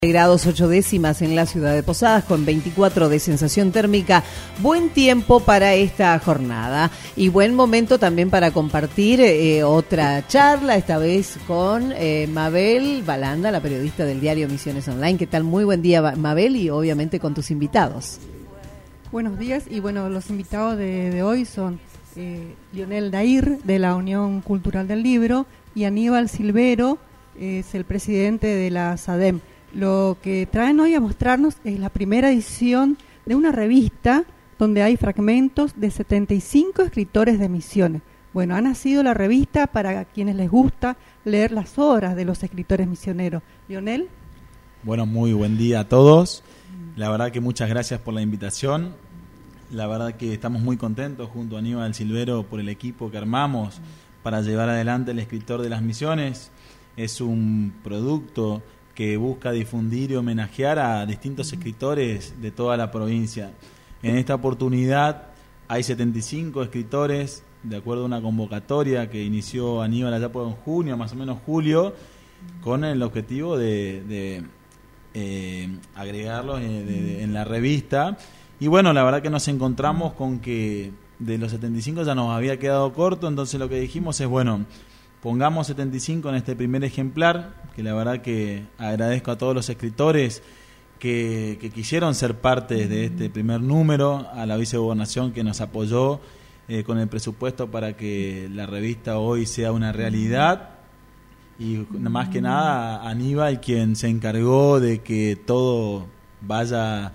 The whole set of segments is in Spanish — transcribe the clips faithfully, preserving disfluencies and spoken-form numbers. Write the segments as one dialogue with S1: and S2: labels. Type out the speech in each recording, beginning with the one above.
S1: Grados ocho décimas en la ciudad de Posadas, con veinticuatro de sensación térmica. Buen tiempo para esta jornada y buen momento también para compartir eh, otra charla, esta vez con eh, Mabel Balanda, la periodista del diario Misiones Online. ¿Qué tal? Muy buen día, Mabel, y obviamente con tus invitados.
S2: Buenos días, y bueno, los invitados de, de hoy son eh, Lionel Dair, de la Unión Cultural del Libro, y Aníbal Silvero, es el presidente de la SADEM. Lo que traen hoy a mostrarnos es la primera edición de una revista donde hay fragmentos de setenta y cinco escritores de Misiones. Bueno, ha nacido la revista para quienes les gusta leer las obras de los escritores misioneros. Lionel.
S3: Bueno, muy buen día a todos. La verdad que muchas gracias por la invitación. La verdad que estamos muy contentos junto a Aníbal Silvero por el equipo que armamos para llevar adelante El Escritor de las Misiones. Es un producto que busca difundir y homenajear a distintos escritores de toda la provincia. En esta oportunidad hay setenta y cinco escritores, de acuerdo a una convocatoria que inició Aníbal allá por en junio, más o menos julio, con el objetivo de, de eh, agregarlos en, de, de, en la revista. Y bueno, la verdad que nos encontramos con que de los setenta y cinco ya nos había quedado corto, entonces lo que dijimos es, bueno, pongamos setenta y cinco en este primer ejemplar, que la verdad que agradezco a todos los escritores que, que quisieron ser parte de este primer número, a la vicegobernación que nos apoyó eh, con el presupuesto para que la revista hoy sea una realidad, y más que nada a Aníbal, quien se encargó de que todo vaya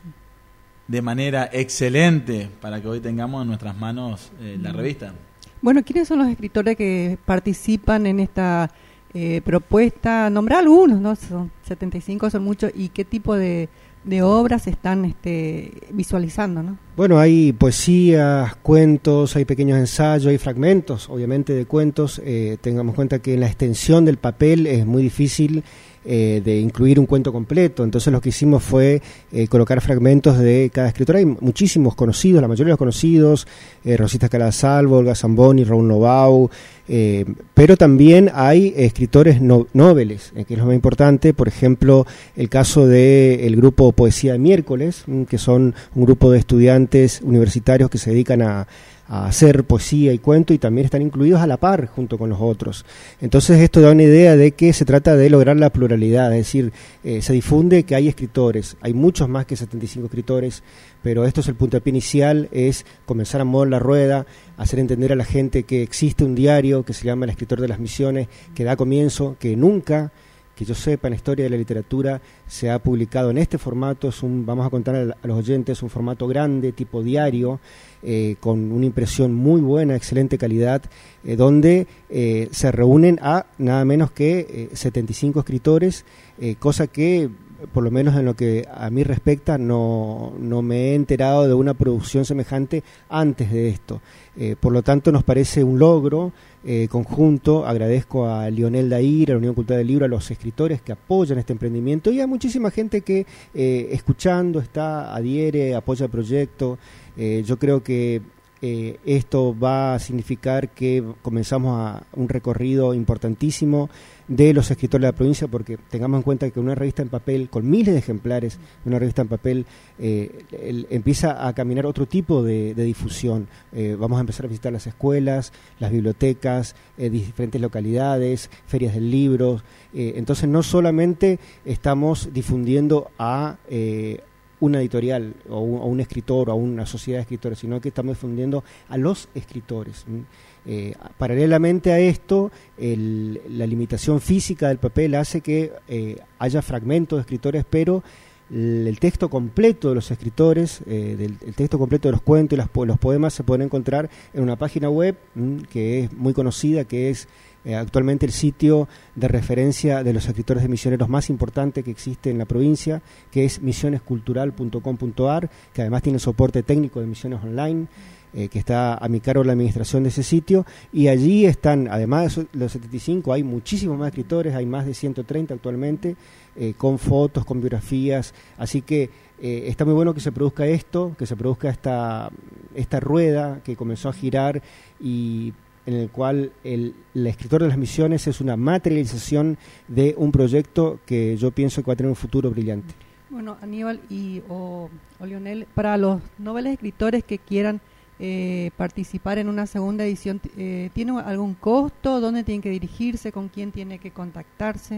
S3: de manera excelente para que hoy tengamos en nuestras manos eh, la revista.
S2: Bueno, ¿quiénes son los escritores que participan en esta eh, propuesta? Nombrar algunos, ¿no? Son setenta y cinco, son muchos. ¿Y qué tipo de, de obras están este, visualizando, no?
S4: Bueno, hay poesías, cuentos, hay pequeños ensayos, hay fragmentos, obviamente, de cuentos. Eh, tengamos en cuenta que en la extensión del papel es muy difícil Eh, de incluir un cuento completo, entonces lo que hicimos fue eh, colocar fragmentos de cada escritor. Hay muchísimos conocidos, la mayoría de los conocidos, eh, Rosita Calasalvo, Olga Zamboni, Raúl Novau, eh, pero también hay escritores no, noveles, eh, que es lo más importante. Por ejemplo, el caso del grupo Poesía de Miércoles, que son un grupo de estudiantes universitarios que se dedican a a hacer poesía y cuento, y también están incluidos a la par junto con los otros. Entonces esto da una idea de que se trata de lograr la pluralidad, es decir, eh, se difunde que hay escritores, hay muchos más que setenta y cinco escritores, pero esto es el puntapié inicial, es comenzar a mover la rueda, hacer entender a la gente que existe un diario que se llama El Escritor de las Misiones, que da comienzo, que nunca, que yo sepa, en la historia de la literatura se ha publicado en este formato. Es un, vamos a contar a los oyentes, un formato grande, tipo diario, eh, con una impresión muy buena, excelente calidad, eh, donde eh, se reúnen a nada menos que eh, setenta y cinco escritores, eh, cosa que, por lo menos en lo que a mí respecta, no, no me he enterado de una producción semejante antes de esto. Eh, por lo tanto, nos parece un logro eh, conjunto. Agradezco a Lionel Dair, a la Unión Cultural del Libro, a los escritores que apoyan este emprendimiento, y a muchísima gente que eh, escuchando está, adhiere, apoya el proyecto. Eh, yo creo que eh, esto va a significar que comenzamos a un recorrido importantísimo de los escritores de la provincia, porque tengamos en cuenta que una revista en papel, con miles de ejemplares, una revista en papel, eh, el, empieza a caminar otro tipo de, de difusión. Eh, vamos a empezar a visitar las escuelas, las bibliotecas, eh, diferentes localidades, ferias del libro. Eh, entonces no solamente estamos difundiendo a eh, una editorial o un, o un escritor o a una sociedad de escritores, sino que estamos difundiendo a los escritores. Eh, paralelamente a esto, el, la limitación física del papel hace que eh, haya fragmentos de escritores, pero el, el texto completo de los escritores, eh, del, el texto completo de los cuentos y las, los poemas se pueden encontrar en una página web mmm, que es muy conocida, que es eh, actualmente el sitio de referencia de los escritores de misioneros más importante que existe en la provincia, que es misiones cultural punto com punto a r, que además tiene soporte técnico de Misiones Online, Eh, que está a mi cargo la administración de ese sitio, y allí están, además de los setenta y cinco, hay muchísimos más escritores, hay más de ciento treinta actualmente, eh, con fotos, con biografías, así que eh, está muy bueno que se produzca esto, que se produzca esta, esta rueda que comenzó a girar, y en el cual el, el escritor de las misiones es una materialización de un proyecto que yo pienso que va a tener un futuro brillante.
S2: Bueno, Aníbal y o, o Lionel, para los noveles escritores que quieran eh, participar en una segunda edición, eh, ¿tiene algún costo? ¿Dónde tienen que dirigirse? ¿Con quién tiene que contactarse?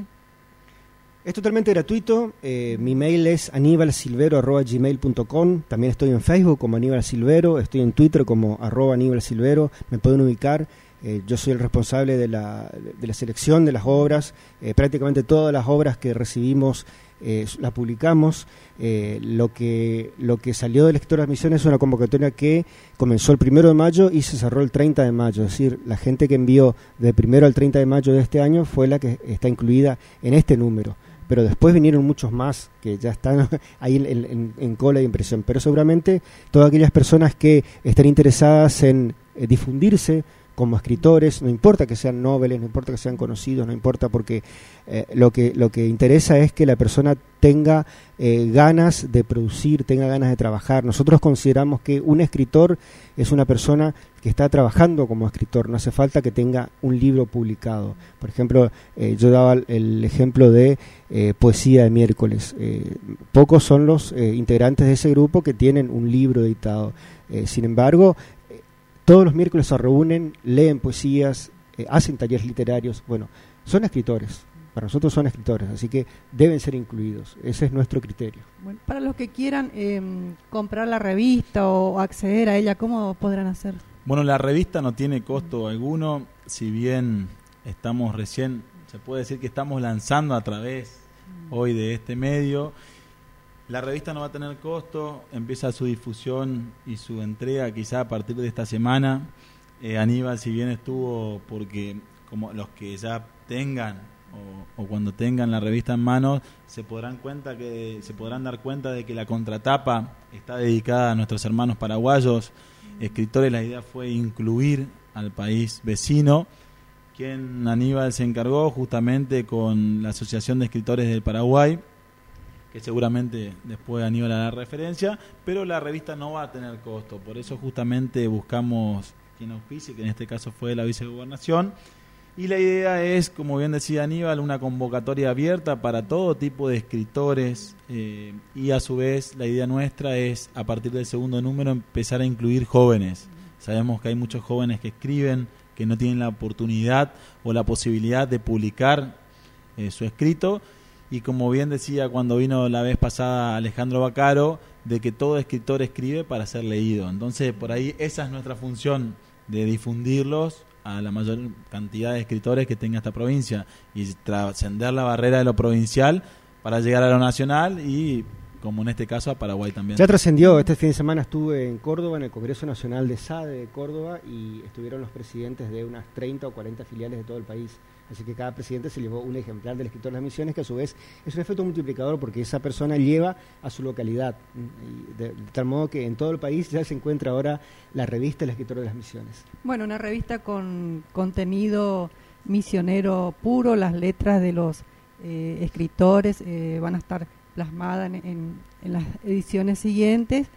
S4: Es totalmente gratuito. Eh, mi mail es anibalsilvero arroba gmail punto com. También estoy en Facebook como Aníbal Silvero, estoy en Twitter como arroba Aníbal Silvero. Me pueden ubicar. Eh, yo soy el responsable de la, de la selección de las obras. Eh, prácticamente todas las obras que recibimos eh, las publicamos. Eh, lo que lo que salió del Escritor de las Misiones es una convocatoria que comenzó el primero de mayo y se cerró el treinta de mayo. Es decir, la gente que envió del primero al treinta de mayo de este año fue la que está incluida en este número. Pero después vinieron muchos más que ya están ahí en, en, en cola de impresión. Pero seguramente todas aquellas personas que estén interesadas en eh, difundirse como escritores, no importa que sean noveles, no importa que sean conocidos, no importa, porque eh, lo que lo que interesa es que la persona tenga eh, ganas de producir, tenga ganas de trabajar. Nosotros consideramos que un escritor es una persona que está trabajando como escritor, no hace falta que tenga un libro publicado. Por ejemplo, eh, yo daba el ejemplo de eh, Poesía de Miércoles. Eh, pocos son los eh, integrantes de ese grupo que tienen un libro editado. Eh, sin embargo, todos los miércoles se reúnen, leen poesías, eh, hacen talleres literarios. Bueno, son escritores, para nosotros son escritores, así que deben ser incluidos. Ese es nuestro criterio.
S2: Bueno, para los que quieran eh, comprar la revista o acceder a ella, ¿cómo podrán hacer?
S3: Bueno, la revista no tiene costo alguno, si bien estamos recién, se puede decir que estamos lanzando a través hoy de este medio. La revista no va a tener costo, empieza su difusión y su entrega quizá a partir de esta semana. Eh, Aníbal, si bien estuvo, porque como los que ya tengan o, o cuando tengan la revista en manos, se podrán cuenta que se podrán dar cuenta de que la contratapa está dedicada a nuestros hermanos paraguayos, escritores. La idea fue incluir al país vecino, quien Aníbal se encargó justamente con la Asociación de Escritores del Paraguay, que seguramente después Aníbal hará referencia, pero la revista no va a tener costo, por eso justamente buscamos quien auspicie, que en este caso fue la Vicegobernación, y la idea es, como bien decía Aníbal, una convocatoria abierta para todo tipo de escritores, eh, y a su vez la idea nuestra es, a partir del segundo número, empezar a incluir jóvenes. Sabemos que hay muchos jóvenes que escriben, que no tienen la oportunidad o la posibilidad de publicar eh, su escrito, y como bien decía cuando vino la vez pasada Alejandro Bacaro, de que todo escritor escribe para ser leído. Entonces, por ahí esa es nuestra función, de difundirlos a la mayor cantidad de escritores que tenga esta provincia y trascender la barrera de lo provincial para llegar a lo nacional y, como en este caso, a Paraguay también.
S4: Ya trascendió. Este fin de semana estuve en Córdoba, en el Congreso Nacional de S A D E de Córdoba, y estuvieron los presidentes de unas treinta o cuarenta filiales de todo el país. Así que cada presidente se llevó un ejemplar del Escritor de las Misiones, que a su vez es un efecto multiplicador porque esa persona lleva a su localidad. Y de, de tal modo que en todo el país ya se encuentra ahora la revista El Escritor de las Misiones.
S2: Bueno, una revista con contenido misionero puro, las letras de los eh, escritores eh, van a estar plasmadas en, en, en las ediciones siguientes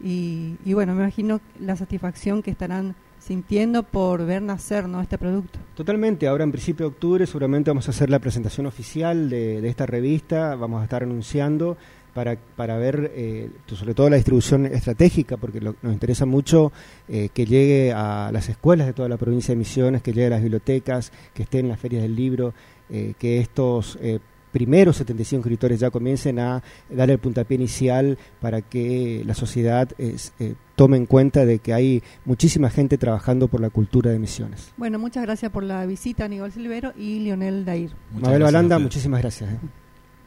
S2: y, y bueno, me imagino la satisfacción que estarán sintiendo por ver nacer, ¿no?, este producto.
S4: Totalmente. Ahora en principio de octubre seguramente vamos a hacer la presentación oficial de, de esta revista, vamos a estar anunciando para, para ver eh, sobre todo la distribución estratégica, porque lo, nos interesa mucho eh, que llegue a las escuelas de toda la provincia de Misiones, que llegue a las bibliotecas, que esté en las ferias del libro, eh, que estos eh, primeros setenta y cinco escritores ya comiencen a dar el puntapié inicial para que la sociedad es, eh, tome en cuenta de que hay muchísima gente trabajando por la cultura de Misiones.
S2: Bueno, muchas gracias por la visita, Aníbal Silvero y Lionel Dair.
S4: Mabel Balanda, muchísimas gracias. ¿eh?